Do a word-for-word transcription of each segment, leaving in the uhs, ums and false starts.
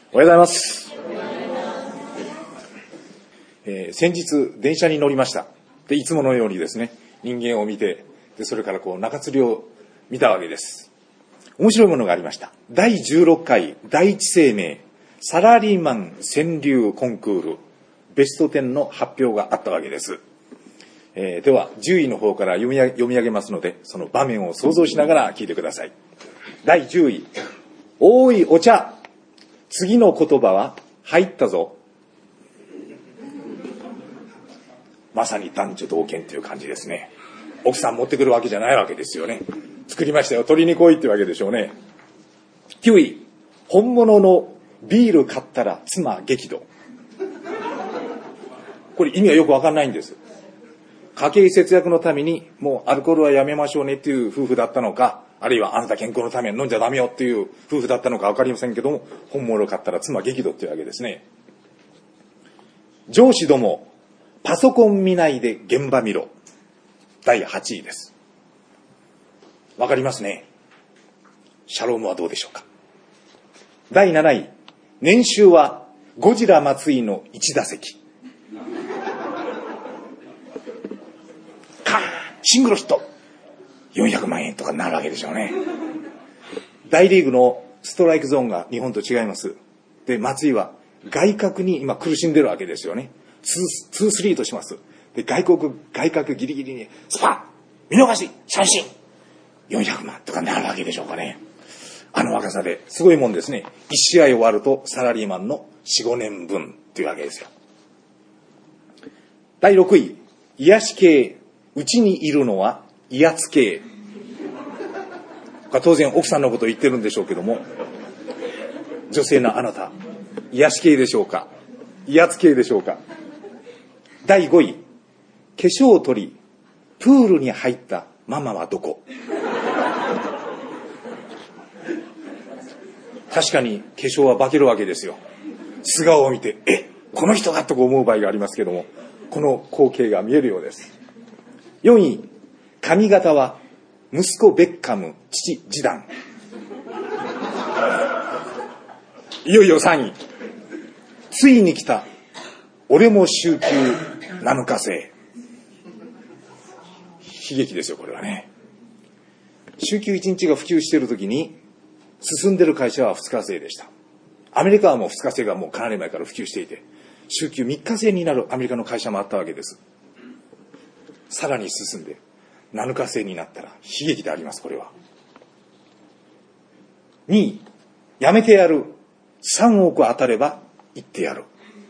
おはようございます。えー、先日電車に乗りました。でいつものようにですね、人間を見て、でそれからこう中吊りを見たわけです。面白いものがありました。だいじゅうろっかい第一生命サラリーマン川柳コンクールベストじゅうの発表があったわけです。えー、ではじゅういの方から読み上げ、読み上げますので、その場面を想像しながら聞いてください。だいじゅうい、おーいお茶、次の言葉は入ったぞ。まさに男女同権という感じですね。奥さん持ってくるわけじゃないわけですよね。作りましたよ、取りに来いってわけでしょうね。きゅうい、本物のビール買ったら妻激怒。これ意味はよくわかんないんです。家計節約のためにもうアルコールはやめましょうねっていう夫婦だったのか、あるいはあなた健康のために飲んじゃダメよっていう夫婦だったのかわかりませんけども、本物を買ったら妻激怒っていうわけですね。上司どもパソコン見ないで現場見ろ。だいはちいです。わかりますね。シャロームはどうでしょうか。だいなない、年収はゴジラ松井のいち打席。カーン、シングルヒットよんひゃくまんえんとかになるわけでしょうね。大リーグのストライクゾーンが日本と違います。で、松井は外角に今苦しんでるわけですよね。ツースリーとします。で、外国外角ギリギリにスパン、見逃し三振、よんひゃくまんとかになるわけでしょうかね。あの若さですごいもんですね。いち試合終わるとサラリーマンのよん、ごねんぶんというわけですよ。だいろくい、癒し系、うちにいるのは威圧系。当然奥さんのことを言ってるんでしょうけども、女性のあなた、癒し系でしょうか、威圧系でしょうか。だいごい、化粧を取りプールに入ったママはどこ。確かに化粧は化けるわけですよ。素顔を見て、え、この人がと思う場合がありますけども、この光景が見えるようです。よんい、髪型は息子ベッカム、父ジダン。いよいよさんい、ついに来た俺も週休なのか制。悲劇ですよ、これはね。週休いちにちが普及しているときに進んでる会社はふつか制でした。アメリカはもうふつか制がもうかなり前から普及していて、週休みっか制になるアメリカの会社もあったわけです。さらに進んでなのか制になったら悲劇であります。これはにい、やめてやる、さんおく当たれば言ってやる。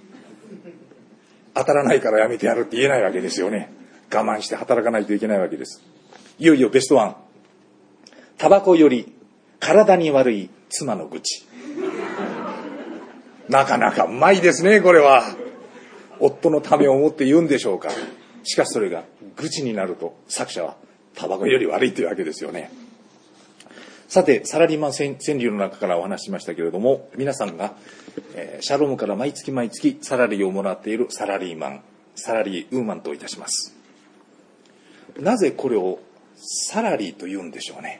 当たらないからやめてやるって言えないわけですよね。我慢して働かないといけないわけです。いよいよベストワン、タバコより体に悪い妻の愚痴。なかなかうまいですね。これは夫のためを思って言うんでしょうか。しかしそれが愚痴になると作者はタバコより悪いというわけですよね。さて、サラリーマン川柳の中からお話ししましたけれども、皆さんが、えー、シャロームから毎月毎月サラリーをもらっているサラリーマン、サラリーウーマンといたします。なぜこれをサラリーと言うんでしょうね。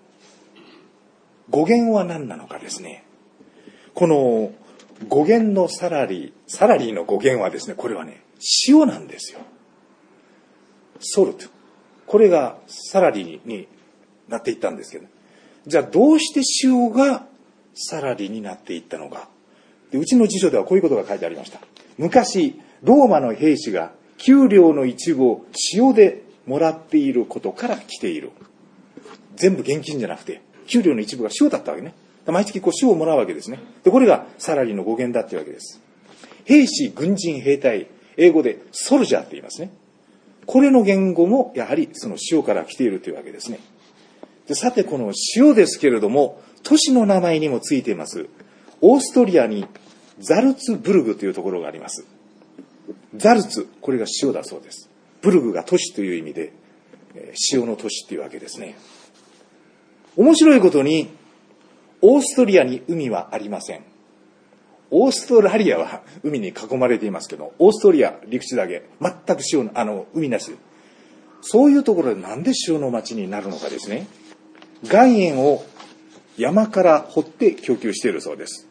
語源は何なのかですね。この語源のサラリー、サラリーの語源はですね、これはね、塩なんですよ。ソルト。これがサラリーになっていったんですけど、じゃあどうして塩がサラリーになっていったのか。で、うちの辞書ではこういうことが書いてありました。昔ローマの兵士が給料の一部を塩でもらっていることから来ている。全部現金じゃなくて給料の一部が塩だったわけね。毎月こう塩をもらうわけですね。で、これがサラリーの語源だっていうわけです。兵士、軍人、兵隊、英語でソルジャーって言いますね。これの言語もやはりその塩から来ているというわけですね。で、さてこの塩ですけれども、都市の名前にもついています。オーストリアにザルツブルグというところがあります。ザルツ、これが塩だそうです。ブルグが都市という意味で、塩の都市というわけですね。面白いことにオーストリアに海はありません。オーストラリアは海に囲まれていますけど、オーストリア陸地だけ全く塩あの海なし。そういうところでなんで塩の町になるのかですね。岩塩を山から掘って供給しているそうです。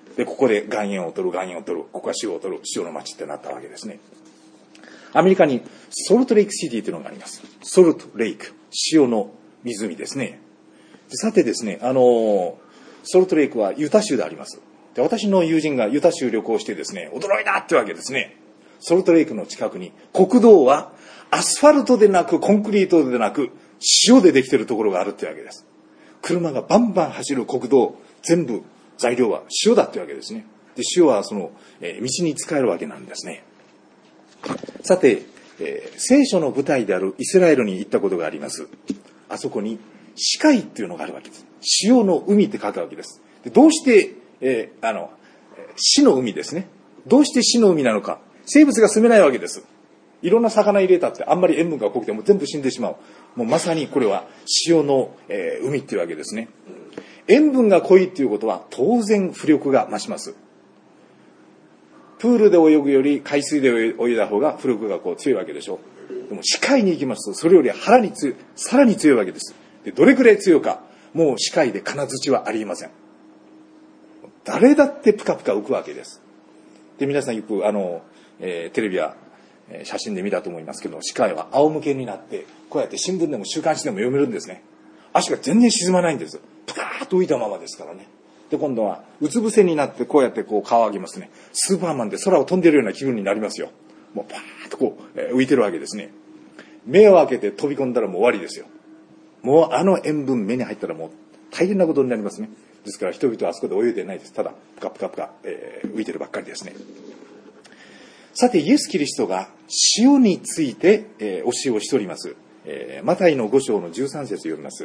で、ここで岩塩を取る、岩塩を取る、ここは塩を取る、塩の町ってなったわけですね。アメリカにソルトレイクシティというのがあります。ソルトレイク、塩の湖ですね。でさてですね、あの、ソルトレイクはユタ州であります。で、私の友人がユタ州旅行してですね、驚いたってわけですね。ソルトレイクの近くに国道はアスファルトでなくコンクリートでなく塩でできているところがあるってわけです。車がバンバン走る国道、全部材料は塩だってわけですね。で、塩はその、えー、道に使えるわけなんですね。さて、えー、聖書の舞台であるイスラエルに行ったことがあります。あそこに死海っていうのがあるわけです。塩の海って書くわけです。で、どうして、えー、あの死の海ですね。どうして死の海なのか。生物が住めないわけです。いろんな魚入れたってあんまり塩分が濃くても全部死んでしまう。もうまさにこれは塩の、えー、海っていうわけですね。塩分が濃いっていうことは当然浮力が増します。プールで泳ぐより海水で泳いだ方が浮力がこう強いわけでしょ。でも死海に行きますとそれより腹に強い、さらに強いわけです。で、どれくらい強いか、もう死海で金槌はありません。誰だってプカプカ浮くわけです。で、皆さんよくあの、えー、テレビや写真で見たと思いますけど、死海は仰向けになってこうやって新聞でも週刊誌でも読めるんですね。足が全然沈まないんです。プカーッと浮いたままですからね。で、今度はうつ伏せになってこうやってこう顔を上げますね。スーパーマンで空を飛んでるような気分になりますよ。もうパーッとこう、えー、浮いてるわけですね。目を開けて飛び込んだらもう終わりですよ。もうあの塩分目に入ったらもう大変なことになりますね。ですから人々はあそこで泳いでないです。ただプカプカプカ、えー、浮いてるばっかりですね。さてイエス・キリストが塩について、えー、教えをしております、えー、マタイのご章のじゅうさん節を読みます。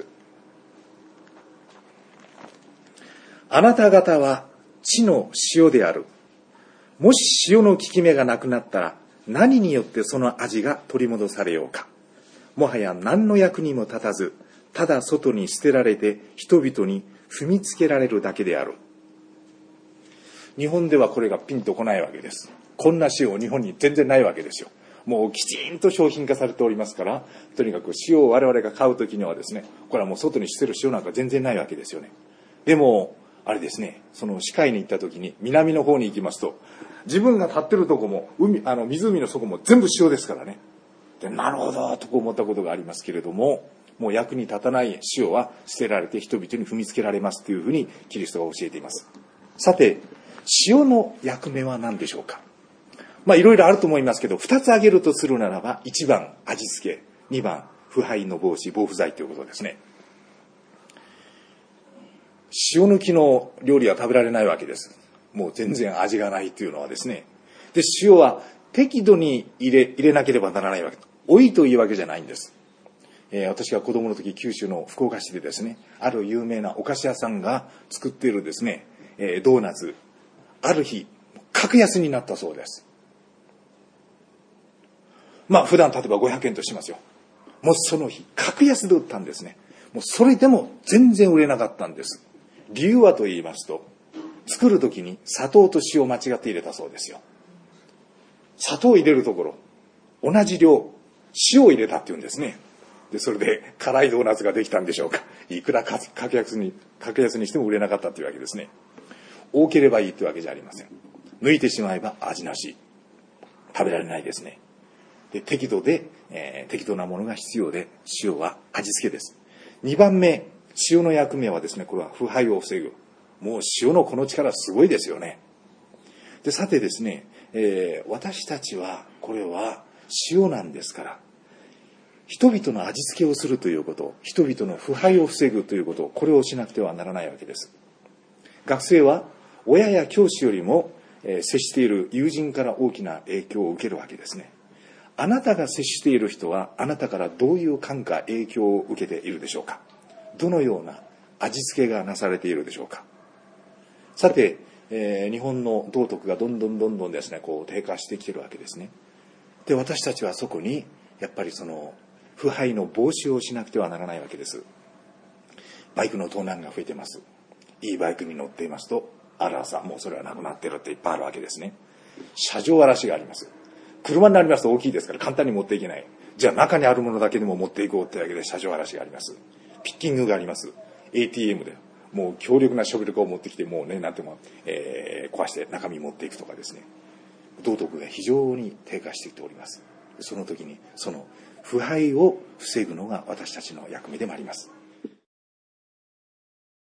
あなた方は地の塩である。もし塩の効き目がなくなったら何によってその味が取り戻されようか。もはや何の役にも立たず、ただ外に捨てられて人々に踏みつけられるだけである。日本ではこれがピンとこないわけです。こんな塩日本に全然ないわけですよ。もうきちんと商品化されておりますから、とにかく塩を我々が買うときにはですね、これはもう外に捨てる塩なんか全然ないわけですよね。でもあれですね、その死海に行ったときに南の方に行きますと、自分が立ってるとこも海、あの湖の底も全部塩ですからね。で、なるほどと思ったことがありますけれども、もう役に立たない塩は捨てられて人々に踏みつけられますというふうにキリストが教えています。さて、塩の役目は何でしょうか。まあいろいろあると思いますけど、二つ挙げるとするならば、一番味付け、二番腐敗の防止、防腐剤ということですね。塩抜きの料理は食べられないわけです。もう全然味がないというのはですね。で、塩は適度に入れ、入れなければならないわけ。多いというわけじゃないんです。えー、私が子供の時、九州の福岡市でですね、ある有名なお菓子屋さんが作っているですね、えー、ドーナツ、ある日、格安になったそうです。まあ普段例えばごひゃくえんとしますよ。もうその日、格安で売ったんですね。もうそれでも全然売れなかったんです。理由はと言いますと、作る時に砂糖と塩を間違って入れたそうですよ。砂糖を入れるところ、同じ量、塩を入れたっていうんですね。で、それで辛いドーナツができたんでしょうか。いくら格安に、格安にしても売れなかったというわけですね。多ければいいというわけじゃありません。抜いてしまえば味なし。食べられないですね。で、適度で、えー、適度なものが必要で、塩は味付けです。にばんめ、塩の役目はですね、これは腐敗を防ぐ。もう塩のこの力すごいですよね。で、さてですね、えー、私たちはこれは塩なんですから、人々の味付けをするということ、人々の腐敗を防ぐということ、これをしなくてはならないわけです。学生は親や教師よりも、えー、接している友人から大きな影響を受けるわけですね。あなたが接している人はあなたからどういう感化、影響を受けているでしょうか。どのような味付けがなされているでしょうか。さて、えー、日本の道徳がどんどんどんどんですね、こう低下してきているわけですね。で、私たちはそこにやっぱりその腐敗の防止をしなくてはならないわけです。バイクの盗難が増えています。いいバイクに乗っていますと、あらさ、もうそれはなくなってるっていっぱいあるわけですね。車上荒らしがあります。車になりますと大きいですから簡単に持っていけない。じゃあ中にあるものだけでも持っていこうってわけで車上荒らしがあります。ピッキングがあります。エーティーエム でもう強力なショベルカーを持ってきて、もうね、なんていうの、えー、壊して中身持っていくとかですね、道徳が非常に低下してきております。その時にその腐敗を防ぐのが私たちの役目でもあります。